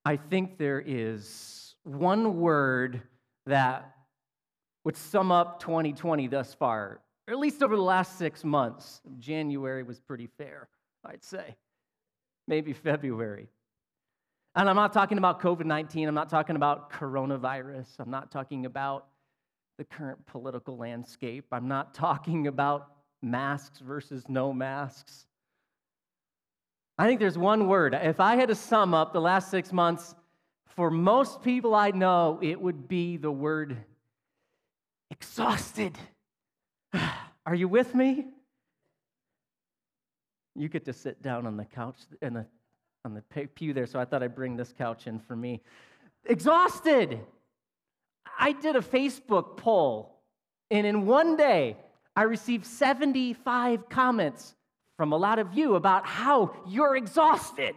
I think there is one word that would sum up 2020 thus far, or at least over the last 6 months. January was pretty fair, I'd say. Maybe February. And I'm not talking about COVID-19. I'm not talking about coronavirus. I'm not talking about the current political landscape. I'm not talking about masks versus no masks. I think there's one word. If I had to sum up the last 6 months, for most people I know, it would be the word exhausted. Are you with me? You get to sit down on the couch on the pew there, so I thought I'd bring this couch in for me. Exhausted. I did a Facebook poll, and in one day, I received 75 comments from a lot of you about how you're exhausted.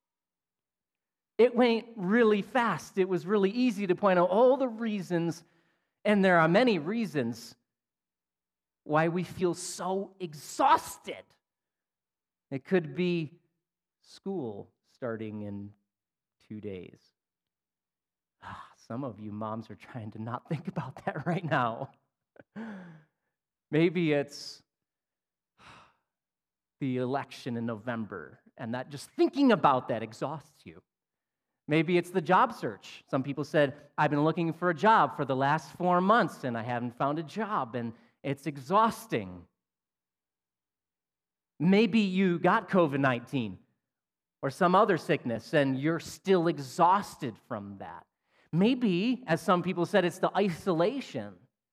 It went really fast. It was really easy to point out all the reasons, and there are many reasons why we feel so exhausted. It could be school starting in 2 days. Some of you moms are trying to not think about that right now. Maybe it's the election in November, and that just thinking about that exhausts you. Maybe it's the job search. Some people said, I've been looking for a job for the last 4 months, and I haven't found a job, and it's exhausting. Maybe you got COVID-19 or some other sickness, and you're still exhausted from that. Maybe, as some people said, it's the isolation.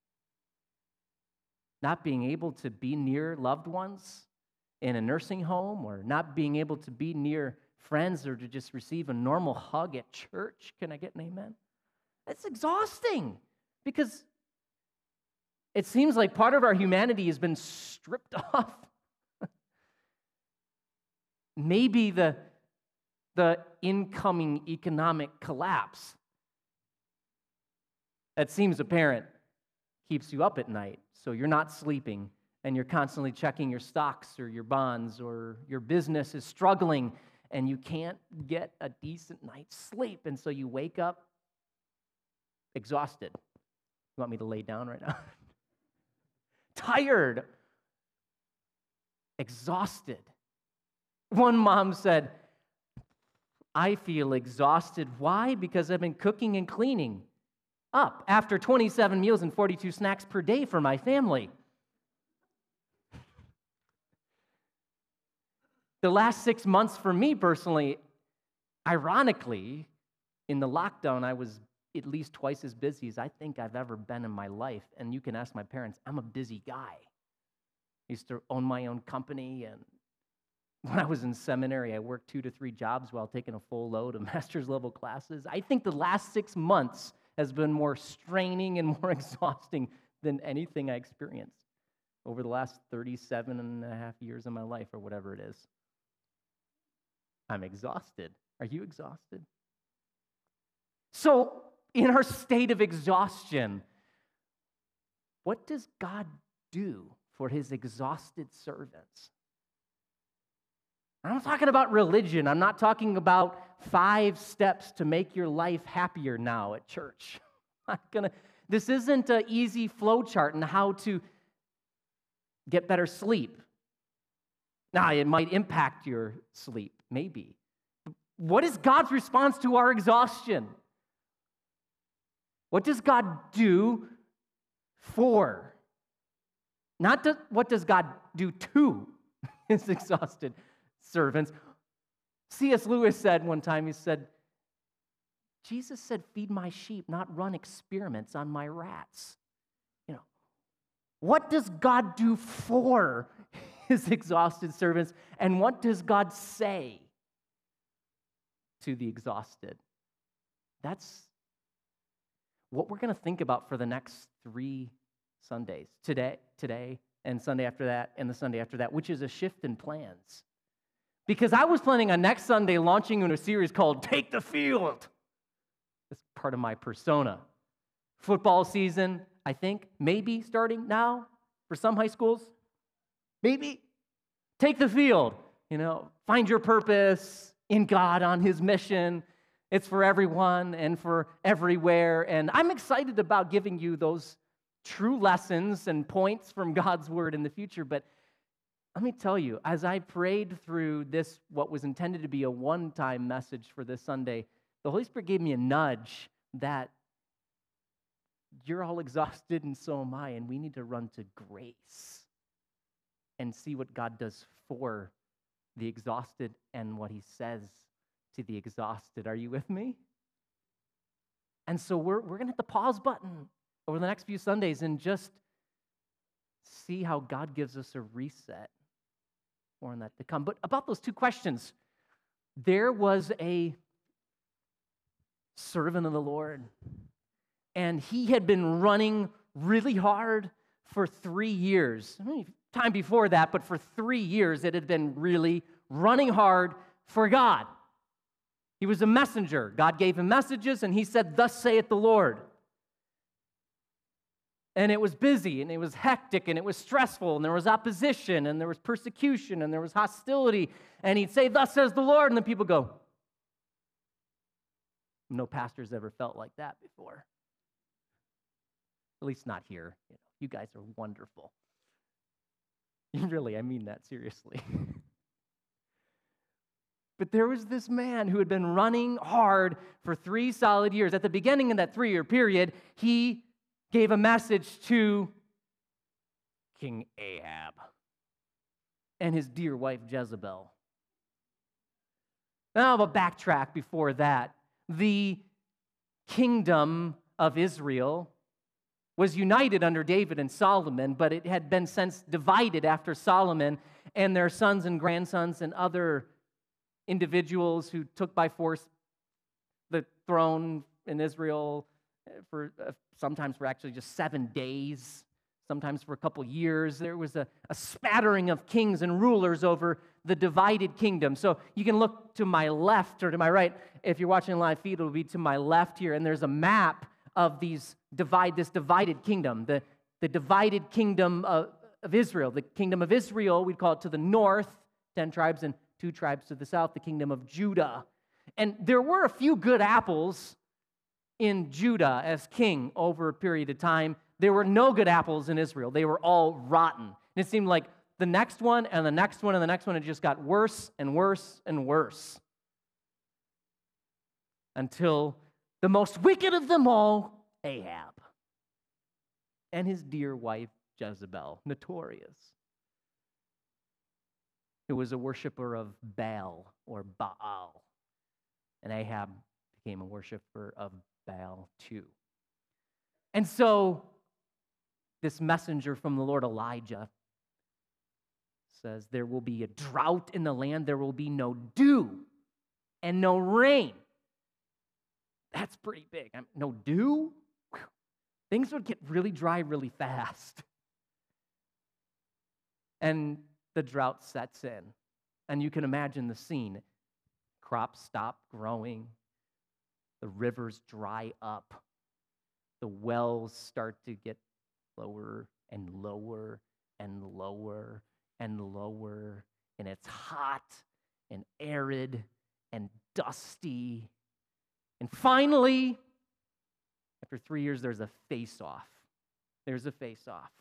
Not being able to be near loved ones in a nursing home, or not being able to be near friends, or to just receive a normal hug at church. Can I get an amen? It's exhausting because it seems like part of our humanity has been stripped off. Maybe the incoming economic collapse that seems apparent keeps you up at night, so you're not sleeping, and you're constantly checking your stocks or your bonds, or your business is struggling, and you can't get a decent night's sleep, and so you wake up exhausted. You want me to lay down right now? Tired, exhausted. One mom said, I feel exhausted. Why? Because I've been cooking and cleaning up after 27 meals and 42 snacks per day for my family. The last 6 months for me personally, ironically, in the lockdown, I was at least twice as busy as I think I've ever been in my life. And you can ask my parents, I'm a busy guy. I used to own my own company, and when I was in seminary, I worked 2 to 3 jobs while taking a full load of master's level classes. I think the last 6 months has been more straining and more exhausting than anything I experienced over the last 37 and a half years of my life, or whatever it is. I'm exhausted. Are you exhausted? So, in our state of exhaustion, what does God do for his exhausted servants? I'm not talking about religion. I'm not talking about 5 steps to make your life happier now at church. This isn't an easy flow chart on how to get better sleep. Now, it might impact your sleep, maybe. What is God's response to our exhaustion? What does God do for? Not what does God do to his exhausted servants. C.S. Lewis said one time, he said, Jesus said, feed my sheep, not run experiments on my rats. You know, what does God do for his exhausted servants, and what does God say to the exhausted? That's what we're going to think about for the next 3 Sundays, today, and Sunday after that, and the Sunday after that, which is a shift in plans. Because I was planning on next Sunday launching in a series called Take the Field. That's part of my persona. Football season, I think, maybe starting now for some high schools. Maybe. Take the field. You know, find your purpose in God on his mission. It's for everyone and for everywhere. And I'm excited about giving you those true lessons and points from God's Word in the future. But let me tell you, as I prayed through this, what was intended to be a one-time message for this Sunday, the Holy Spirit gave me a nudge that you're all exhausted and so am I, and we need to run to grace and see what God does for the exhausted and what He says to the exhausted. Are you with me? And so we're going to hit the pause button over the next few Sundays and just see how God gives us a reset. More on that to come. But about those two questions, there was a servant of the Lord, and he had been running really hard for 3 years. Time before that, but for 3 years, it had been really running hard for God. He was a messenger. God gave him messages, and he said, "Thus saith the Lord." And it was busy, and it was hectic, and it was stressful, and there was opposition, and there was persecution, and there was hostility. And he'd say, "Thus says the Lord," and the people go, no pastor's ever felt like that before. At least not here. You guys are wonderful. Really, I mean that seriously. But there was this man who had been running hard for 3 solid years. At the beginning of that 3-year period, he gave a message to King Ahab and his dear wife Jezebel. Now I'll backtrack before that. The kingdom of Israel was united under David and Solomon, but it had been since divided after Solomon and their sons and grandsons and other individuals who took by force the throne in Israel for sometimes for actually just 7 days, sometimes for a couple years. There was a spattering of kings and rulers over the divided kingdom. So you can look to my left or to my right. If you're watching a live feed, it'll be to my left here, and there's a map of this divided kingdom, the divided kingdom of Israel. The kingdom of Israel, we'd call it to the north, 10 tribes, and 2 tribes to the south, the kingdom of Judah. And there were a few good apples in Judah as king over a period of time. There were no good apples in Israel. They were all rotten. And it seemed like the next one and the next one and the next one, it just got worse and worse and worse. Until the most wicked of them all, Ahab, and his dear wife Jezebel, notorious, who was a worshiper of Baal or Baal. And Ahab became a worshiper of Baal too. And so this messenger from the Lord, Elijah, says there will be a drought in the land, there will be no dew and no rain. That's pretty big. No dew? Whew. Things would get really dry really fast. And the drought sets in. And you can imagine the scene. Crops stop growing. The rivers dry up. The wells start to get lower and lower and lower and lower. And it's hot and arid and dusty. And finally, after 3 years, there's a face-off. There's a face-off.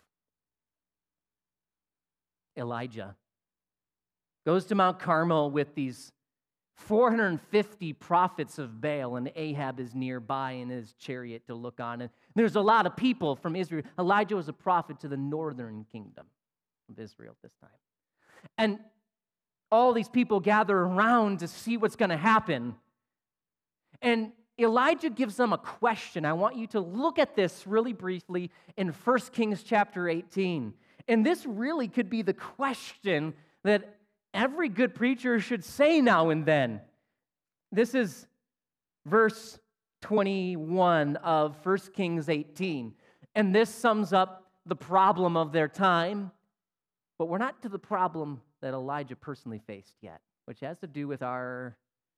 Elijah goes to Mount Carmel with these 450 prophets of Baal, and Ahab is nearby in his chariot to look on. And there's a lot of people from Israel. Elijah was a prophet to the northern kingdom of Israel at this time. And all these people gather around to see what's going to happen. And Elijah gives them a question. I want you to look at this really briefly in 1 Kings chapter 18. And this really could be the question that every good preacher should say now and then. This is verse 21 of 1 Kings 18. And this sums up the problem of their time. But we're not to the problem that Elijah personally faced yet, which has to do with our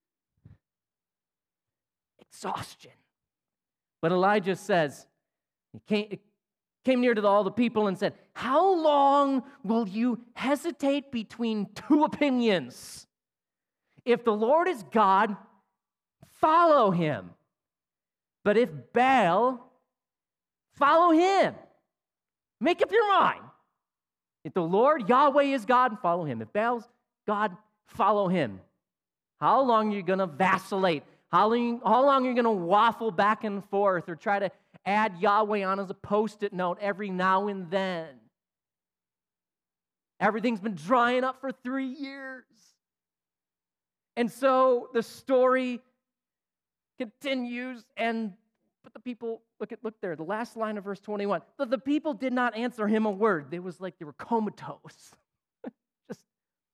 exhaustion. But Elijah says, he came near to all the people and said, "How long will you hesitate between two opinions? If the Lord is God, follow him. But if Baal, follow him. Make up your mind. If the Lord, Yahweh is God, follow him. If Baal's God, follow him. How long are you going to vacillate? How long are you going to waffle back and forth or try to add Yahweh on as a Post-it note every now and then? Everything's been drying up for 3 years. And so the story continues, but the people, look there, the last line of verse 21. But the people did not answer him a word. It was like they were comatose. Just,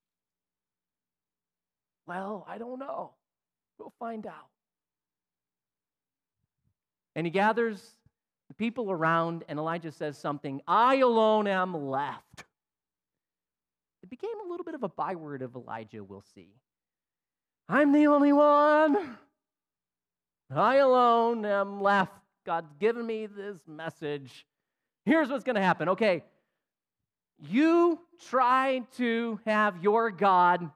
well, I don't know. We'll find out. And he gathers the people around, and Elijah says something, I alone am left. It became a little bit of a byword of Elijah, we'll see. I'm the only one. I alone am left. God's given me this message. Here's what's going to happen. Okay, you try to have your God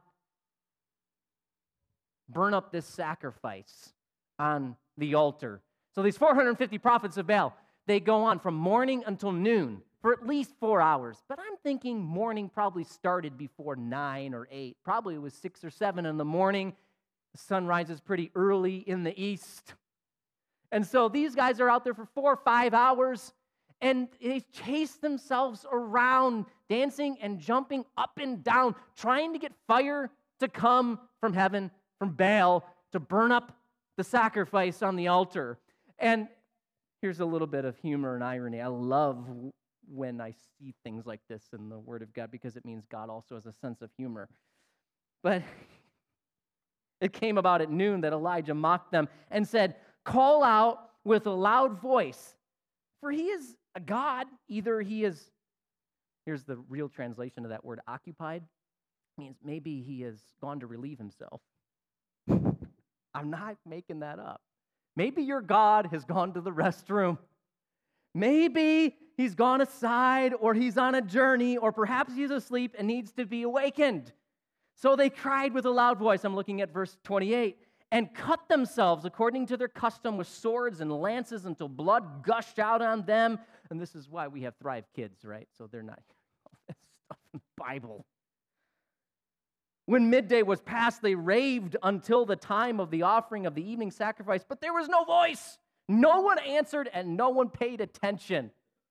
burn up this sacrifice on the altar. So these 450 prophets of Baal, they go on from morning until noon for at least 4 hours. But I'm thinking morning probably started before 9 or 8. Probably it was 6 or 7 in the morning. The sun rises pretty early in the east. And so these guys are out there for 4 or 5 hours, and they chase themselves around, dancing and jumping up and down, trying to get fire to come from heaven, from Baal, to burn up the sacrifice on the altar. And here's a little bit of humor and irony. I love when I see things like this in the Word of God because it means God also has a sense of humor. But it came about at noon that Elijah mocked them and said, call out with a loud voice, for he is a god. Either he is, here's the real translation of that word, occupied. It means maybe he has gone to relieve himself. I'm not making that up. Maybe your God has gone to the restroom. Maybe he's gone aside, or he's on a journey, or perhaps he's asleep and needs to be awakened. So they cried with a loud voice, I'm looking at verse 28, and cut themselves according to their custom with swords and lances until blood gushed out on them. And this is why we have Thrive Kids, right? So they're not all this stuff in the Bible. When midday was past, they raved until the time of the offering of the evening sacrifice, but there was no voice. No one answered and no one paid attention.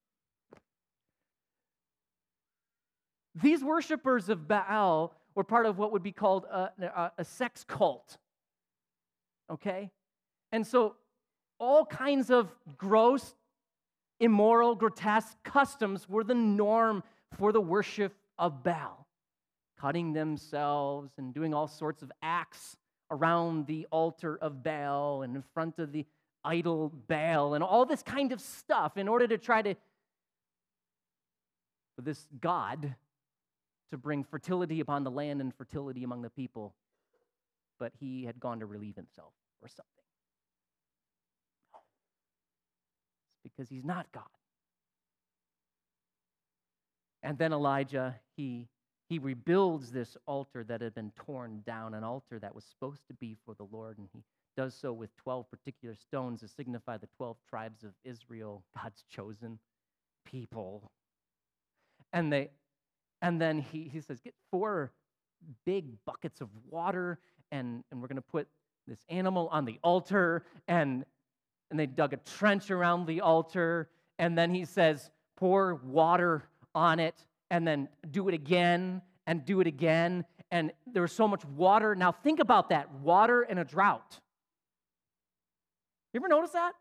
These worshipers of Baal were part of what would be called a sex cult, okay? And so all kinds of gross, immoral, grotesque customs were the norm for the worship of Baal, cutting themselves and doing all sorts of acts around the altar of Baal and in front of the idol Baal and all this kind of stuff in order to try to, for this god to bring fertility upon the land and fertility among the people. But he had gone to relieve himself or something. No. It's because he's not God. And then Elijah, he rebuilds this altar that had been torn down, an altar that was supposed to be for the Lord, and he does so with 12 particular stones to signify the 12 tribes of Israel, God's chosen people. And then he says, get 4 big buckets of water, and we're going to put this animal on the altar, and they dug a trench around the altar, and then he says, pour water on it, and then do it again, and do it again, and there was so much water. Now think about that, water in a drought. You ever notice that?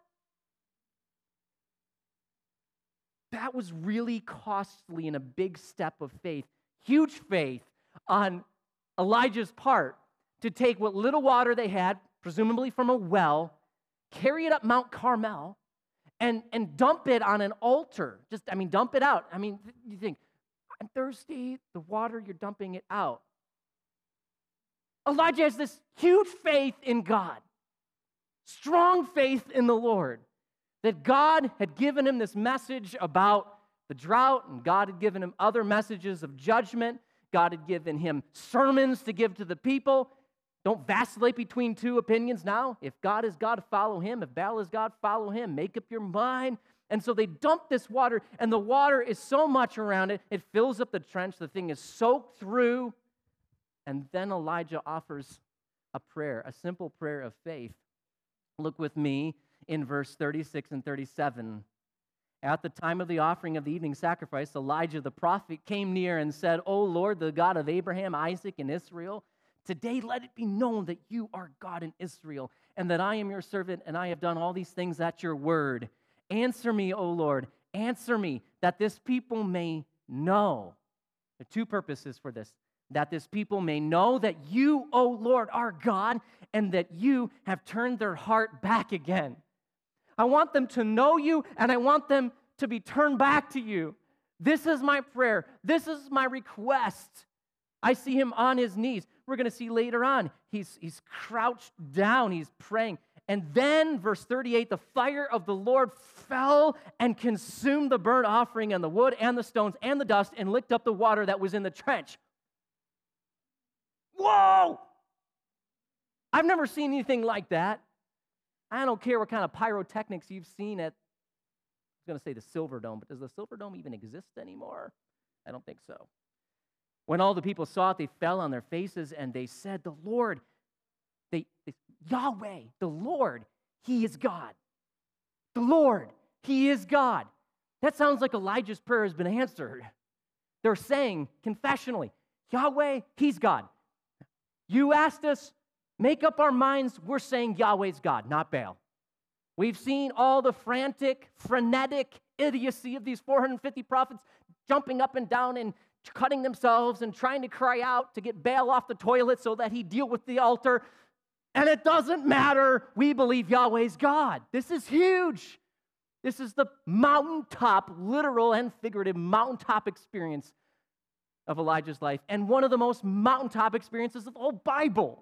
That was really costly and a big step of faith, huge faith on Elijah's part to take what little water they had, presumably from a well, carry it up Mount Carmel, and dump it on an altar. Dump it out. You think, I'm thirsty, the water, you're dumping it out. Elijah has this huge faith in God, strong faith in the Lord, that God had given him this message about the drought, and God had given him other messages of judgment. God had given him sermons to give to the people. Don't vacillate between two opinions now. If God is God, follow him. If Baal is God, follow him. Make up your mind. And so they dump this water, and the water is so much around it, it fills up the trench. The thing is soaked through. And then Elijah offers a prayer, a simple prayer of faith. Look with me in verse 36 and 37. At the time of the offering of the evening sacrifice, Elijah the prophet came near and said, O Lord, the God of Abraham, Isaac, and Israel, today let it be known that you are God in Israel, and that I am your servant, and I have done all these things at your word. Answer me, O Lord, answer me, that this people may know. There are two purposes for this. That this people may know that you, O Lord, are God, and that you have turned their heart back again. I want them to know you, and I want them to be turned back to you. This is my prayer. This is my request. I see him on his knees. We're going to see later on, he's crouched down, he's praying. And then, verse 38, the fire of the Lord fell and consumed the burnt offering and the wood and the stones and the dust and licked up the water that was in the trench. Whoa! I've never seen anything like that. I don't care what kind of pyrotechnics you've seen at, I was going to say the Silver Dome, but does the Silver Dome even exist anymore? I don't think so. When all the people saw it, they fell on their faces and they said, the Lord, Yahweh, the Lord, he is God. The Lord, he is God. That sounds like Elijah's prayer has been answered. They're saying confessionally, Yahweh, he's God. You asked us, make up our minds, we're saying Yahweh's God, not Baal. We've seen all the frantic, frenetic idiocy of these 450 prophets jumping up and down and cutting themselves and trying to cry out to get Baal off the toilet so that he deal with the altar. And it doesn't matter. We believe Yahweh's God. This is huge. This is the mountaintop, literal and figurative mountaintop experience of Elijah's life, and one of the most mountaintop experiences of the whole Bible.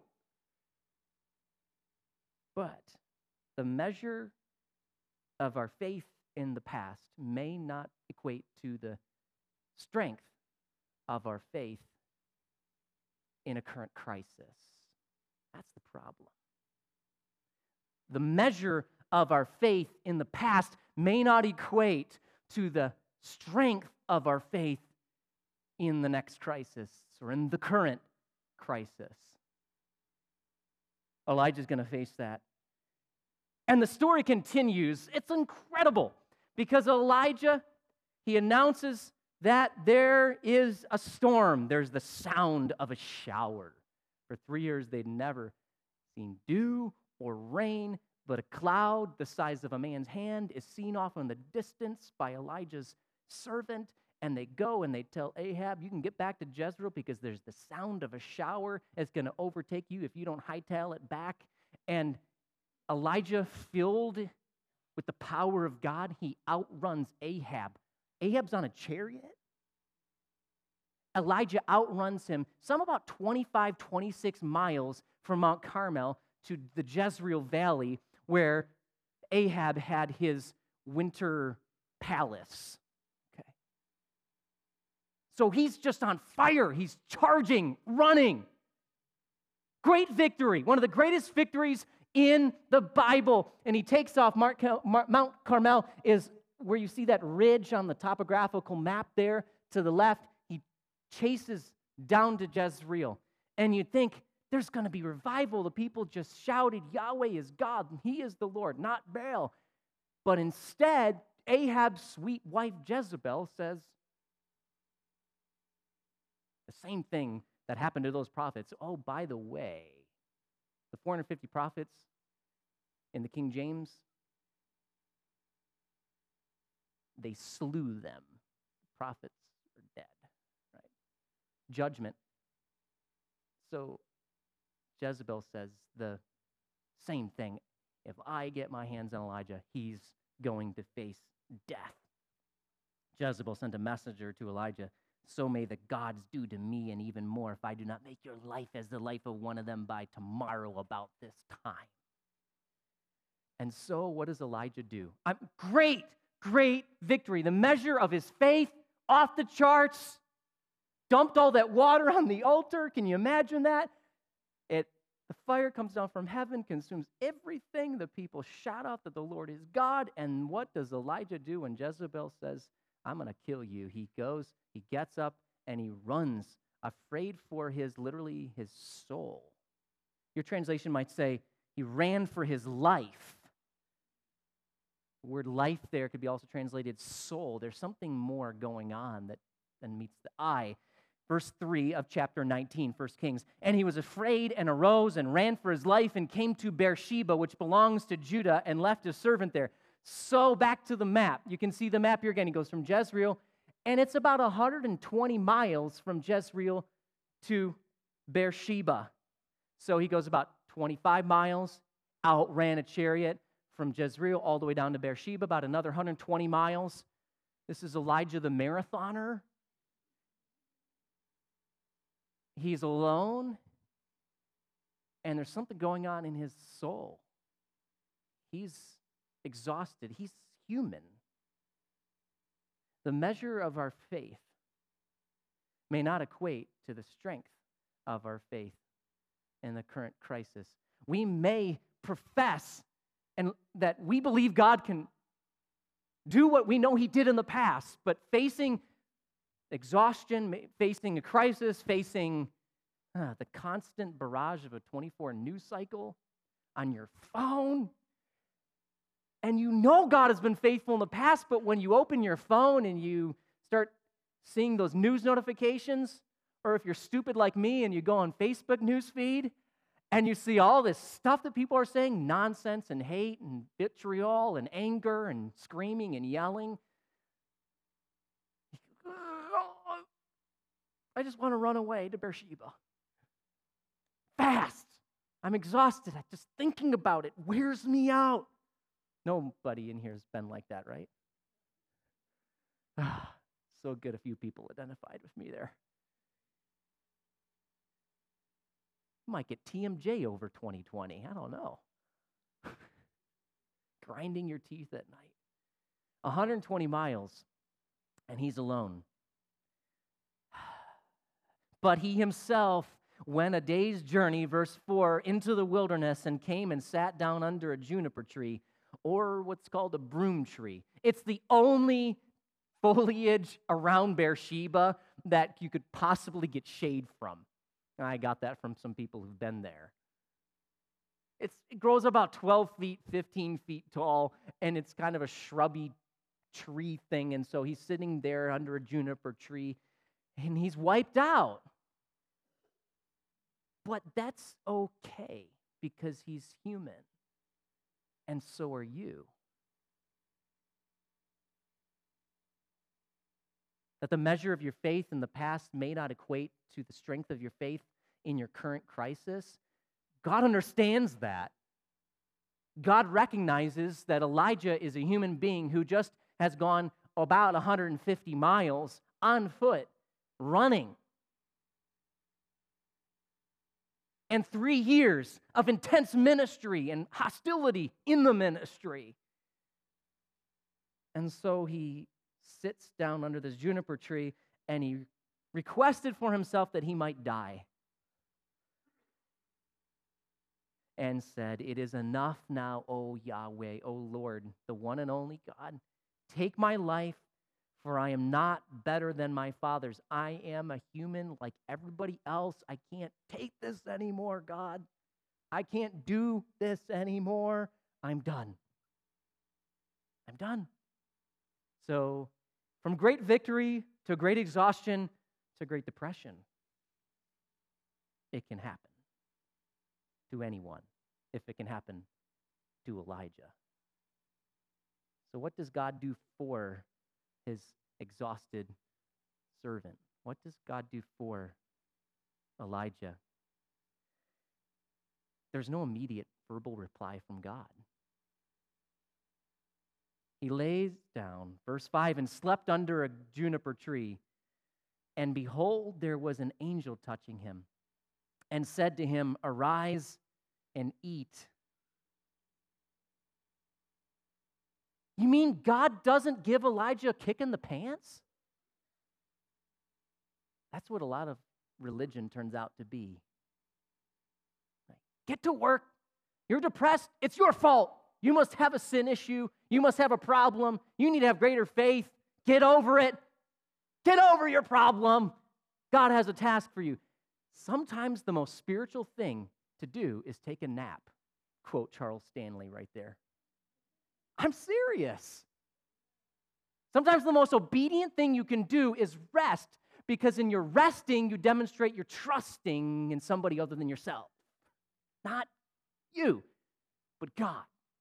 But the measure of our faith in the past may not equate to the strength of our faith in a current crisis. That's the problem. The measure of our faith in the past may not equate to the strength of our faith in the next crisis or in the current crisis. Elijah's going to face that. And the story continues. It's incredible because Elijah, he announces that there is a storm. There's the sound of a shower. For 3 years, they'd never seen dew or rain, but a cloud the size of a man's hand is seen off in the distance by Elijah's servant. And they go and they tell Ahab, you can get back to Jezreel because there's the sound of a shower that's going to overtake you if you don't hightail it back. And Elijah, filled with the power of God, he outruns Ahab. Ahab's on a chariot. Elijah outruns him some about 25, 26 miles from Mount Carmel to the Jezreel Valley where Ahab had his winter palace. So he's just on fire. He's charging, running. Great victory. One of the greatest victories in the Bible. And he takes off. Mount Carmel is where you see that ridge on the topographical map there to the left. He chases down to Jezreel. And you think there's going to be revival. The people just shouted, Yahweh is God, and he is the Lord, not Baal. But instead, Ahab's sweet wife Jezebel says, the same thing that happened to those prophets. Oh, by the way, the 450 prophets in the King James, they slew them. The prophets are dead, right? Judgment. So Jezebel says the same thing. If I get my hands on Elijah, he's going to face death. Jezebel sent a messenger to Elijah. So may the gods do to me and even more if I do not make your life as the life of one of them by tomorrow about this time. And so what does Elijah do? Great victory. The measure of his faith off the charts. Dumped all that water on the altar. Can you imagine that? It The fire comes down from heaven, consumes everything. The people shout out that the Lord is God. And what does Elijah do when Jezebel says, I'm going to kill you? He goes, he gets up, and he runs, afraid for literally his soul. Your translation might say, he ran for his life. The word life there could be also translated soul. There's something more going on than meets the eye. Verse 3 of chapter 19, 1 Kings. And he was afraid and arose and ran for his life and came to Beersheba, which belongs to Judah, and left his servant there. So back to the map. You can see the map here again. He goes from Jezreel, and it's about 120 miles from Jezreel to Beersheba. So he goes about 25 miles, outran a chariot from Jezreel all the way down to Beersheba, about another 120 miles. This is Elijah the marathoner. He's alone, and there's something going on in his soul. He's exhausted. He's human. The measure of our faith may not equate to the strength of our faith in the current crisis. We may profess and that we believe God can do what we know he did in the past, but facing exhaustion, facing a crisis, facing the constant barrage of a 24 news cycle on your phone, and you know God has been faithful in the past, but when you open your phone and you start seeing those news notifications, or if you're stupid like me and you go on Facebook news feed and you see all this stuff that people are saying, nonsense and hate and vitriol and anger and screaming and yelling, I just want to run away to Beersheba. Fast. I'm exhausted. Just thinking about it wears me out. Nobody in here has been like that, right? So good a few people identified with me there. Might get TMJ over 2020. I don't know. Grinding your teeth at night. 120 miles, and he's alone. But he himself went a day's journey, verse 4, into the wilderness and came and sat down under a juniper tree, or what's called a broom tree. It's the only foliage around Beersheba that you could possibly get shade from. And I got that from some people who've been there. It grows about 12 feet, 15 feet tall, and it's kind of a shrubby tree thing. And so he's sitting there under a juniper tree, and he's wiped out. But that's okay because he's human, and so are you. That the measure of your faith in the past may not equate to the strength of your faith in your current crisis. God understands that. God recognizes that Elijah is a human being who just has gone about 150 miles on foot, running. And 3 years of intense ministry and hostility in the ministry. And so he sits down under this juniper tree and he requested for himself that he might die. And said, "It is enough now, O Yahweh, O Lord, the one and only God. Take my life, for I am not better than my fathers. I am a human like everybody else. I can't take this anymore, God. I can't do this anymore. I'm done. I'm done." So, from great victory to great exhaustion to great depression, it can happen to anyone if it can happen to Elijah. So what does God do for his exhausted servant? What does God do for Elijah? There's no immediate verbal reply from God. He lays down, verse 5, and slept under a juniper tree. And behold, there was an angel touching him and said to him, "Arise and eat." You mean God doesn't give Elijah a kick in the pants? That's what a lot of religion turns out to be. Get to work. You're depressed. It's your fault. You must have a sin issue. You must have a problem. You need to have greater faith. Get over it. Get over your problem. God has a task for you. Sometimes the most spiritual thing to do is take a nap. Quote Charles Stanley right there. I'm serious. Sometimes the most obedient thing you can do is rest, because in your resting, you demonstrate you're trusting in somebody other than yourself. Not you, but God.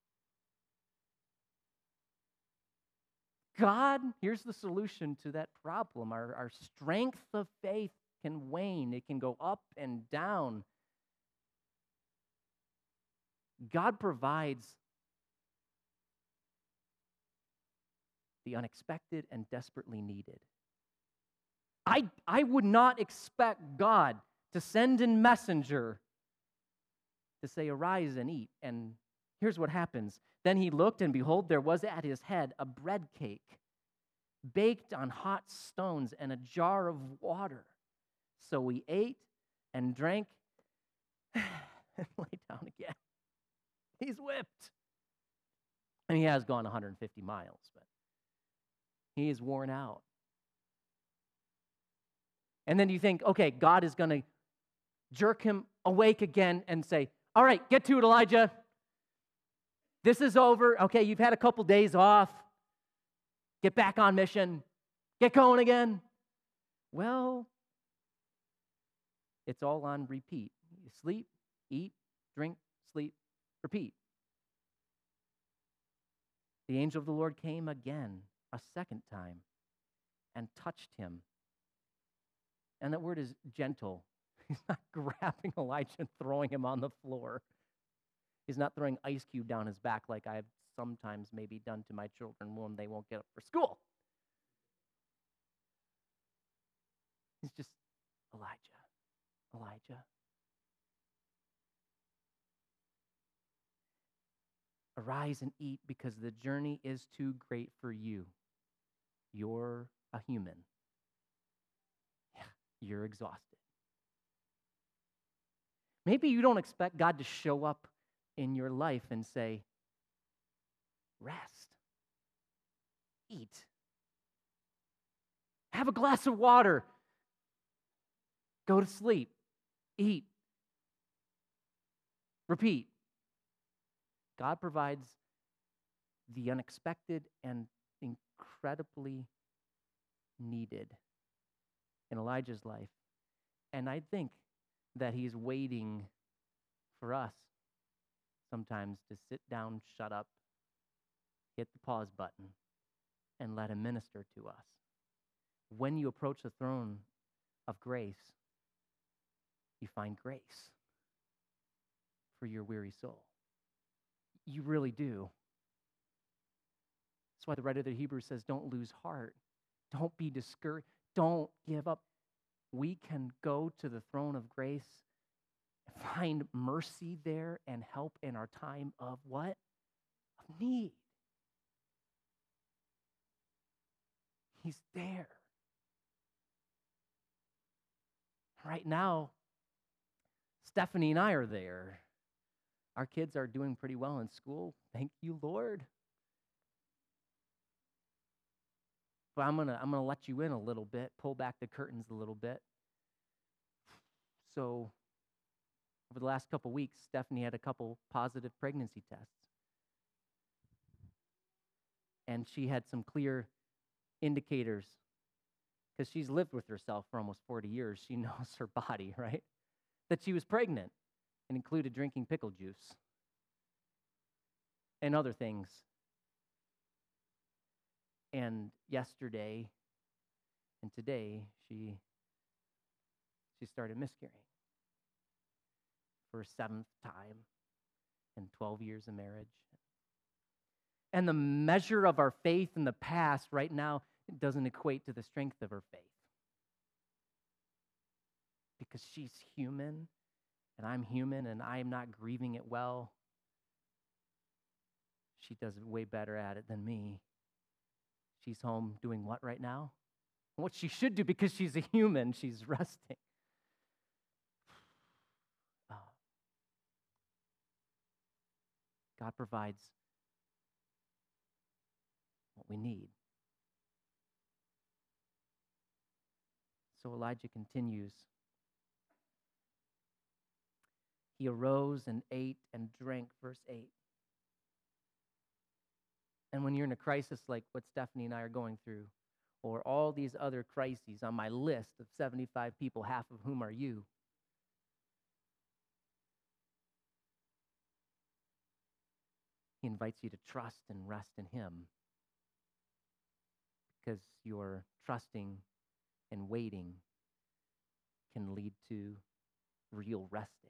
God, here's the solution to that problem. Our strength of faith can wane. It can go up and down. God provides the unexpected and desperately needed. I would not expect God to send a messenger to say, arise and eat. And here's what happens. Then he looked, and behold, there was at his head a bread cake, baked on hot stones, and a jar of water. So he ate and drank and lay down again. He's whipped. And he has gone 150 miles, but he is worn out. And then you think, okay, God is going to jerk him awake again and say, all right, get to it, Elijah. This is over. Okay, you've had a couple days off. Get back on mission. Get going again. Well, it's all on repeat. You sleep, eat, drink, sleep, repeat. The angel of the Lord came again, a second time, and touched him. And that word is gentle. He's not grabbing Elijah and throwing him on the floor. He's not throwing ice cube down his back like I've sometimes maybe done to my children when they won't get up for school. He's just, Elijah. Arise and eat, because the journey is too great for you. You're a human. Yeah, you're exhausted. Maybe you don't expect God to show up in your life and say, rest, eat, have a glass of water, go to sleep, eat, repeat. God provides the unexpected and incredibly needed in Elijah's life. And I think that he's waiting for us sometimes to sit down, shut up, hit the pause button, and let him minister to us. When you approach the throne of grace, you find grace for your weary soul. You really do. That's why the writer of the Hebrews says, don't lose heart. Don't be discouraged. Don't give up. We can go to the throne of grace, find mercy there, and help in our time of what? Of need. He's there. Right now, Stephanie and I are there. Our kids are doing pretty well in school. Thank you, Lord. But I'm gonna let you in a little bit, pull back the curtains a little bit. So over the last couple weeks, Stephanie had a couple positive pregnancy tests. And she had some clear indicators, because she's lived with herself for almost 40 years. She knows her body, right? That she was pregnant, and included drinking pickle juice and other things. And yesterday and today, she started miscarrying for a 7th time in 12 years of marriage. And the measure of our faith in the past right now doesn't equate to the strength of her faith. Because she's human, and I'm human, and I'm not grieving it well. She does way better at it than me. She's home doing what right now? What she should do, because she's a human, she's resting. God provides what we need. So Elijah continues. He arose and ate and drank, verse 8. And when you're in a crisis like what Stephanie and I are going through, or all these other crises on my list of 75 people, half of whom are you, he invites you to trust and rest in him, because your trusting and waiting can lead to real resting.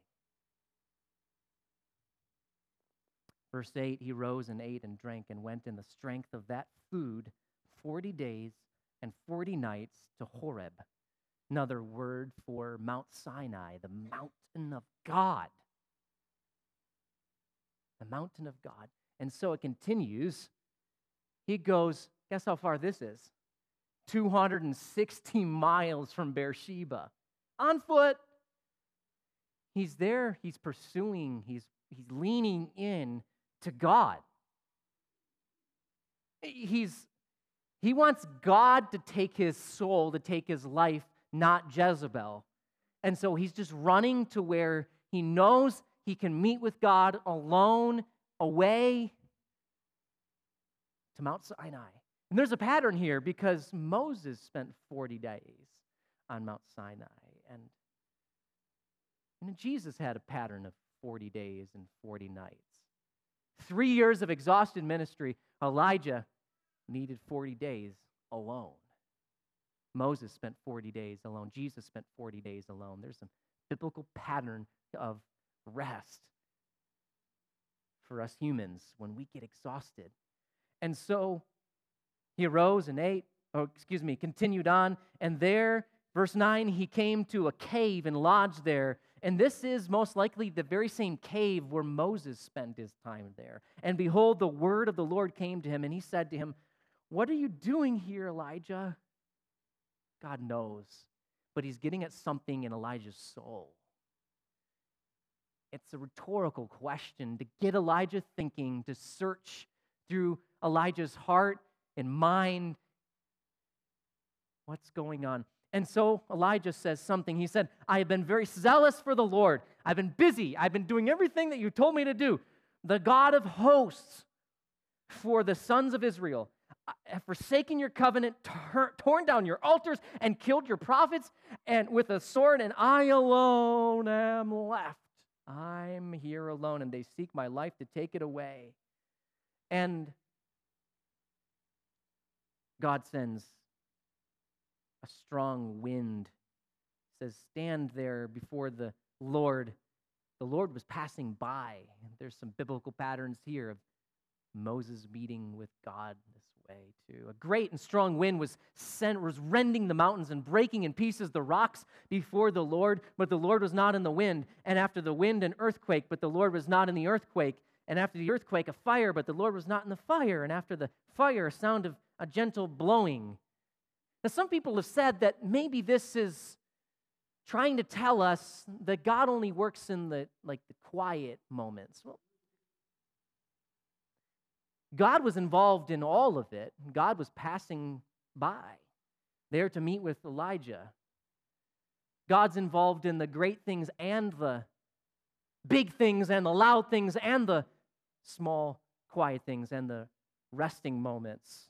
Verse 8, he rose and ate and drank and went in the strength of that food 40 days and 40 nights to Horeb, another word for Mount Sinai, the mountain of God. The mountain of God. And so it continues. He goes, guess how far this is? 260 miles from Beersheba. On foot. He's there, he's pursuing, he's leaning in to God. He wants God to take his soul, to take his life, not Jezebel. And so he's just running to where he knows he can meet with God alone, away to Mount Sinai. And there's a pattern here because Moses spent 40 days on Mount Sinai. And Jesus had a pattern of 40 days and 40 nights. 3 years of exhausted ministry, Elijah needed 40 days alone. Moses spent 40 days alone. Jesus spent 40 days alone. There's a biblical pattern of rest for us humans when we get exhausted. And so he arose and ate, continued on, and there, verse 9, he came to a cave and lodged there. And this is most likely the very same cave where Moses spent his time there. And behold, the word of the Lord came to him, and he said to him, "What are you doing here, Elijah?" God knows, but he's getting at something in Elijah's soul. It's a rhetorical question to get Elijah thinking, to search through Elijah's heart and mind. What's going on? And so Elijah says something. He said, "I have been very zealous for the Lord. I've been busy. I've been doing everything that you told me to do. The God of hosts, for the sons of Israel, have forsaken your covenant, torn down your altars, and killed your prophets, and with a sword, and I alone am left. I'm here alone, and they seek my life to take it away." And God sends a strong wind. It says, stand there before the Lord. The Lord was passing by. There's some biblical patterns here of Moses meeting with God this way too. A great and strong wind was rending the mountains and breaking in pieces the rocks before the Lord, but the Lord was not in the wind. And after the wind, an earthquake, but the Lord was not in the earthquake. And after the earthquake, a fire, but the Lord was not in the fire. And after the fire, a sound of a gentle blowing. Now, some people have said that maybe this is trying to tell us that God only works in the quiet moments. Well, God was involved in all of it. God was passing by there to meet with Elijah. God's involved in the great things and the big things and the loud things and the small, quiet things and the resting moments.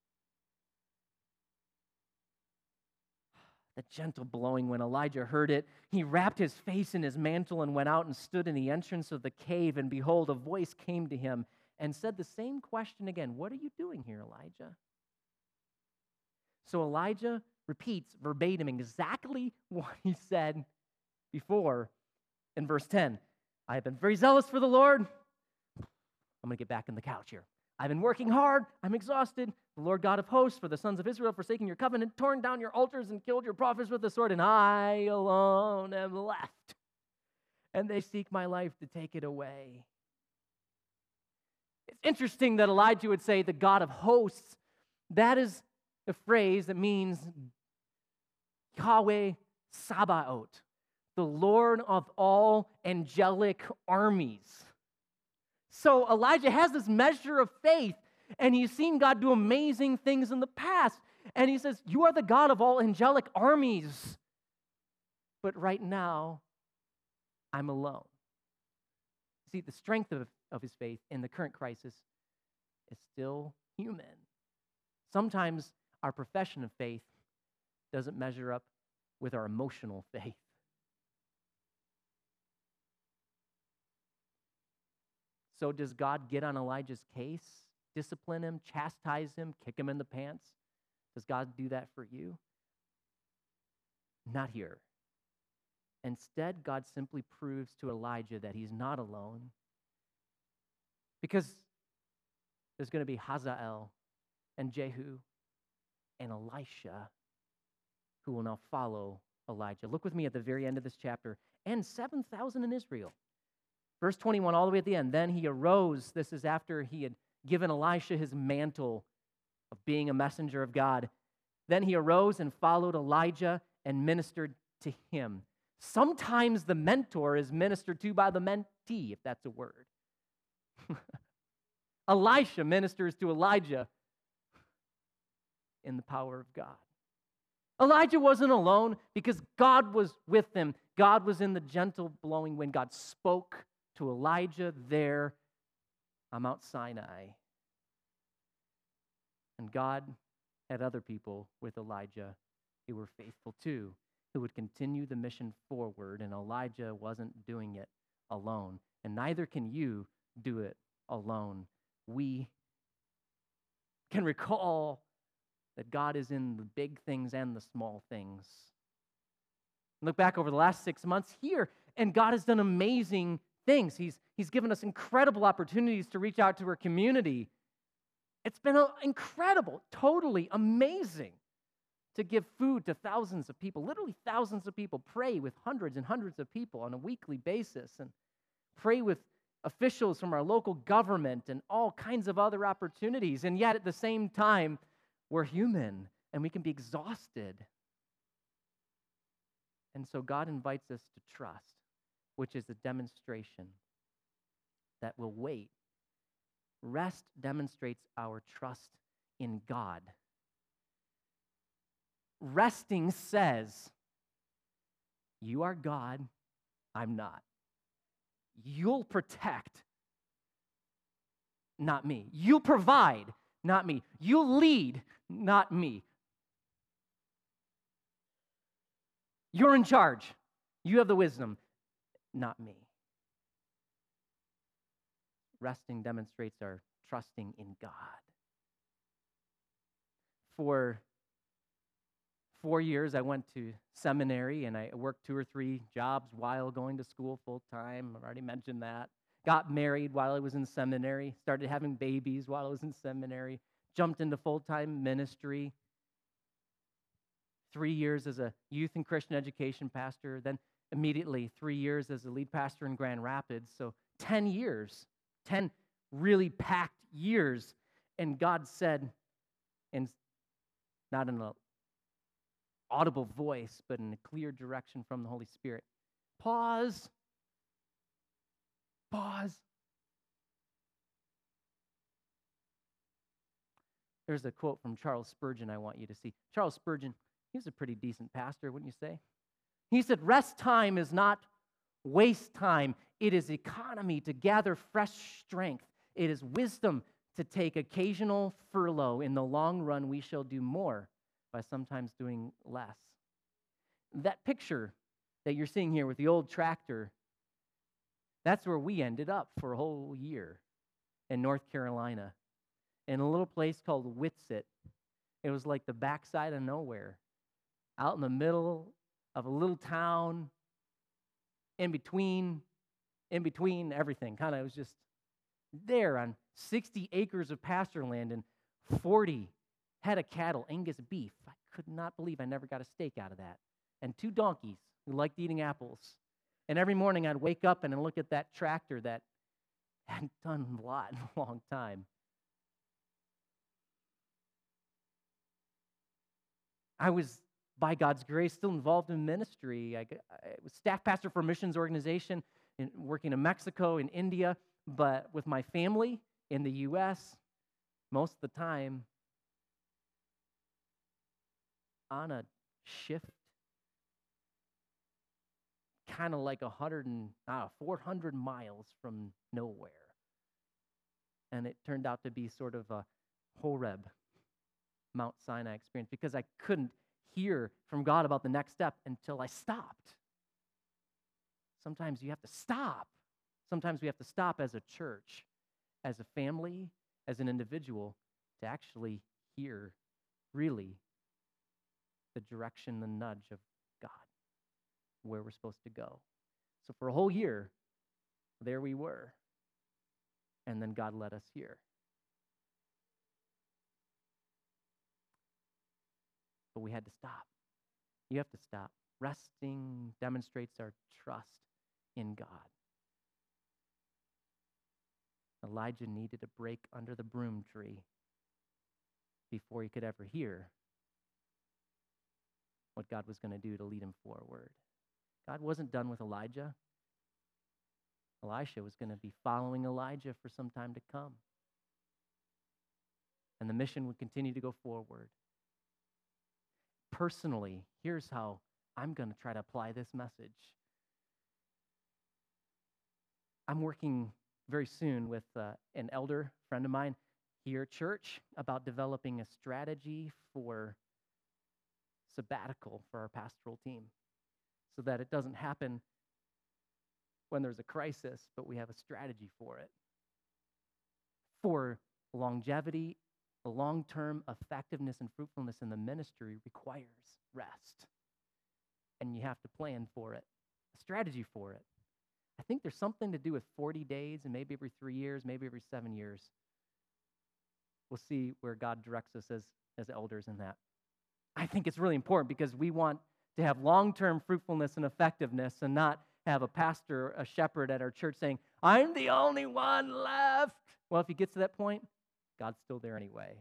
The gentle blowing, when Elijah heard it, he wrapped his face in his mantle and went out and stood in the entrance of the cave. And behold, a voice came to him and said the same question again. What are you doing here, Elijah? So Elijah repeats verbatim exactly what he said before in verse 10. I have been very zealous for the Lord. I'm going to get back in the couch here. I've been working hard. I'm exhausted. The Lord God of hosts, for the sons of Israel, forsaking your covenant, torn down your altars and killed your prophets with the sword, and I alone am left. And they seek my life to take it away. It's interesting that Elijah would say the God of hosts. That is a phrase that means Yahweh Sabaoth, the Lord of all angelic armies. So Elijah has this measure of faith, and he's seen God do amazing things in the past. And he says, you are the God of all angelic armies. But right now, I'm alone. See, the strength of his faith in the current crisis is still human. Sometimes our profession of faith doesn't measure up with our emotional faith. So does God get on Elijah's case, discipline him, chastise him, kick him in the pants? Does God do that for you? Not here. Instead, God simply proves to Elijah that he's not alone, because there's going to be Hazael and Jehu and Elisha who will now follow Elijah. Look with me at the very end of this chapter. And 7,000 in Israel. Verse 21, all the way at the end. Then he arose. This is after he had given Elisha his mantle of being a messenger of God. Then he arose and followed Elijah and ministered to him. Sometimes the mentor is ministered to by the mentee, if that's a word. Elisha ministers to Elijah in the power of God. Elijah wasn't alone because God was with him. God was in the gentle blowing wind. God spoke to Elijah there on Mount Sinai. And God had other people with Elijah who were faithful too, who would continue the mission forward, and Elijah wasn't doing it alone. And neither can you do it alone. We can recall that God is in the big things and the small things. Look back over the last 6 months here, and God has done amazing things. He's given us incredible opportunities to reach out to our community. It's been incredible, totally amazing to give food to thousands of people, literally thousands of people, pray with hundreds and hundreds of people on a weekly basis, and pray with officials from our local government and all kinds of other opportunities. And yet at the same time, we're human and we can be exhausted. And so God invites us to trust, which is a demonstration that will wait. Rest demonstrates our trust in God. Resting says, you are God, I'm not. You'll protect, not me. You'll provide, not me. You'll lead, not me. You're in charge. You have the wisdom, not me. Resting demonstrates our trusting in God. For 4 years, I went to seminary, and I worked 2 or 3 jobs while going to school full time. I've already mentioned that. Got married while I was in seminary. Started having babies while I was in seminary. Jumped into full-time ministry. 3 years as a youth and Christian education pastor. Then immediately 3 years as a lead pastor in Grand Rapids. So 10 years. 10 really packed years. And God said, and not in an audible voice, but in a clear direction from the Holy Spirit, pause. Pause. There's a quote from Charles Spurgeon I want you to see. Charles Spurgeon, he was a pretty decent pastor, wouldn't you say? He said, rest time is not waste time. It is economy to gather fresh strength. It is wisdom to take occasional furlough. In the long run, we shall do more by sometimes doing less. That picture that you're seeing here with the old tractor, that's where we ended up for a whole year in North Carolina, in a little place called Whitsett. It was like the backside of nowhere, out in the middle of a little town, in between everything. Kind of, it was just there on 60 acres of pasture land and 40 head of cattle, Angus beef. I could not believe I never got a steak out of that. And 2 donkeys who liked eating apples. And every morning I'd wake up and look at that tractor that hadn't done a lot in a long time. I was, by God's grace, still involved in ministry. I was staff pastor for a missions organization, working in Mexico and India. But with my family in the U.S., most of the time, on a shift, kind of like 400 miles from nowhere. And it turned out to be sort of a Horeb, Mount Sinai experience, because I couldn't hear from God about the next step until I stopped. Sometimes you have to stop. Sometimes we have to stop as a church, as a family, as an individual, to actually hear really the direction, the nudge of God, where we're supposed to go. So for a whole year, there we were. And then God led us here. But we had to stop. You have to stop. Resting demonstrates our trust in God. Elijah needed a break under the broom tree before he could ever hear what God was going to do to lead him forward. God wasn't done with Elijah. Elisha was going to be following Elijah for some time to come. And the mission would continue to go forward. Personally, here's how I'm going to try to apply this message. I'm working very soon with an elder friend of mine here at church about developing a strategy for sabbatical for our pastoral team so that it doesn't happen when there's a crisis, but we have a strategy for it. For longevity, long-term effectiveness and fruitfulness in the ministry requires rest. And you have to plan for it, a strategy for it. I think there's something to do with 40 days and maybe every 3 years, maybe every 7 years. We'll see where God directs us as elders in that. I think it's really important because we want to have long-term fruitfulness and effectiveness and not have a pastor, a shepherd at our church saying, I'm the only one left. Well, if he gets to that point, God's still there anyway.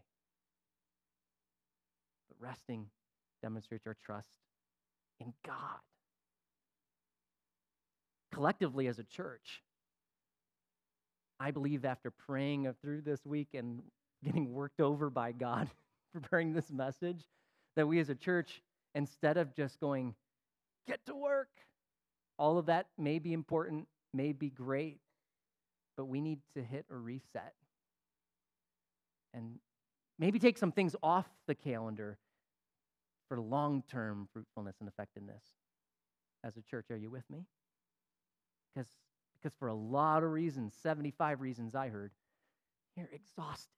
But resting demonstrates our trust in God. Collectively as a church, I believe after praying through this week and getting worked over by God, preparing this message, that we as a church, instead of just going, get to work, all of that may be important, may be great, but we need to hit a reset and maybe take some things off the calendar for long-term fruitfulness and effectiveness as a church. Are you with me? Because for a lot of reasons, 75 reasons I heard, you're exhausted.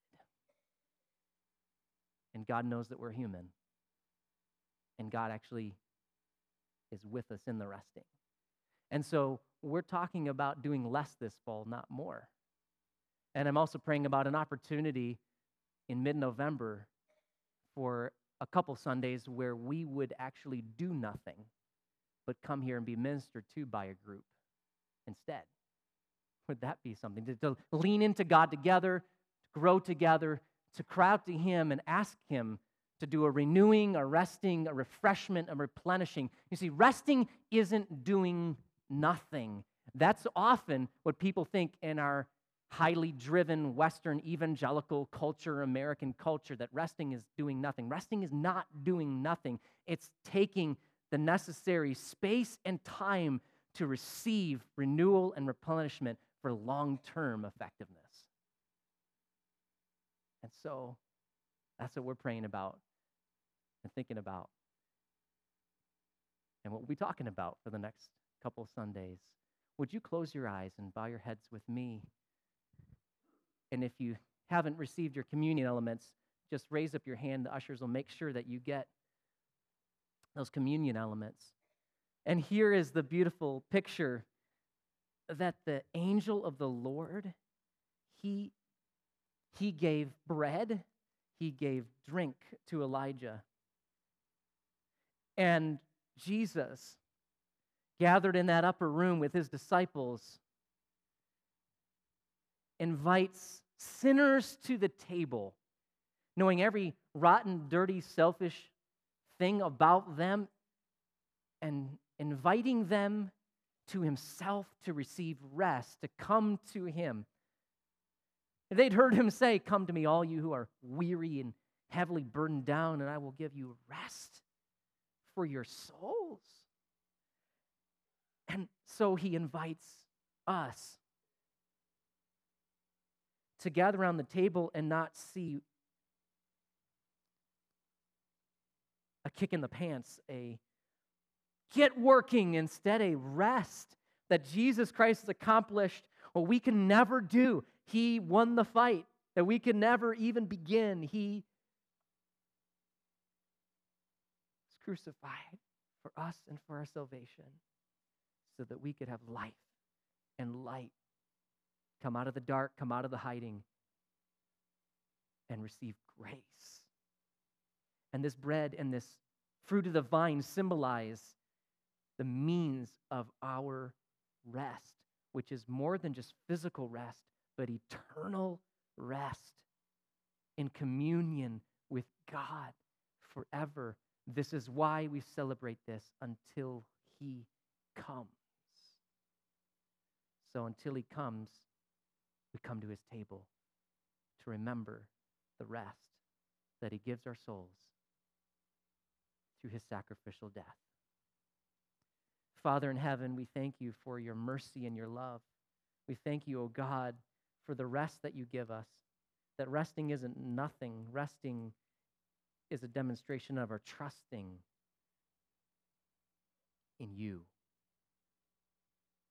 And God knows that we're human. And God actually is with us in the resting. And so we're talking about doing less this fall, not more. And I'm also praying about an opportunity in mid-November for a couple Sundays where we would actually do nothing but come here and be ministered to by a group instead. Would that be something? To lean into God together, to grow together, to cry out to Him and ask Him to do a renewing, a resting, a refreshment, a replenishing. You see, resting isn't doing nothing. That's often what people think in our highly driven Western evangelical culture, American culture, that resting is doing nothing. Resting is not doing nothing. It's taking the necessary space and time to receive renewal and replenishment for long-term effectiveness. And so that's what we're praying about and thinking about and what we'll be talking about for the next couple Sundays. Would you close your eyes and bow your heads with me? And if you haven't received your communion elements, just raise up your hand. The ushers will make sure that you get those communion elements. And here is the beautiful picture that the angel of the Lord, he gave bread, he gave drink to Elijah. And Jesus gathered in that upper room with his disciples, invites sinners to the table, knowing every rotten, dirty, selfish thing about them, and inviting them to himself to receive rest, to come to him. They'd heard him say, "Come to me, all you who are weary and heavily burdened down, and I will give you rest for your souls." And so he invites us to gather around the table and not see a kick in the pants, a get working, instead a rest that Jesus Christ has accomplished what we can never do. He won the fight that we can never even begin. He was crucified for us and for our salvation so that we could have life and light, come out of the dark, come out of the hiding, and receive grace. And this bread and this fruit of the vine symbolize the means of our rest, which is more than just physical rest, but eternal rest in communion with God forever. This is why we celebrate this until he comes. So until he comes, we come to his table to remember the rest that he gives our souls through his sacrificial death. Father in heaven, we thank you for your mercy and your love. We thank you, O God, for the rest that you give us, that resting isn't nothing. Resting is a demonstration of our trusting in you.